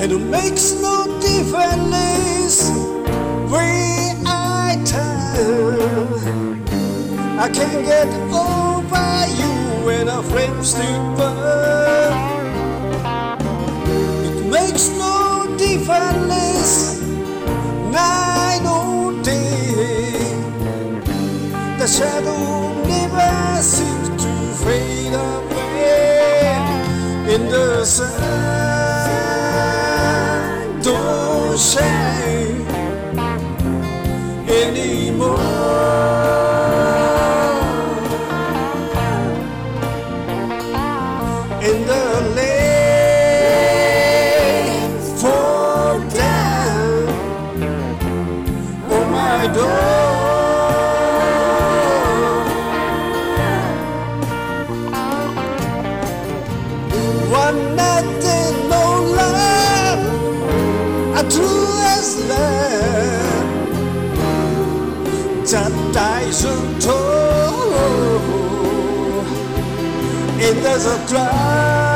and it makes no difference where I turn. I can't get over you when our flames still burn. It makes no difference night or day. The shadow never seems to fade away in the sun. Don't shine anymore. In the lane, fall down on my door. One nothing, no love, a true as love. That dies untold. It doesn't cry.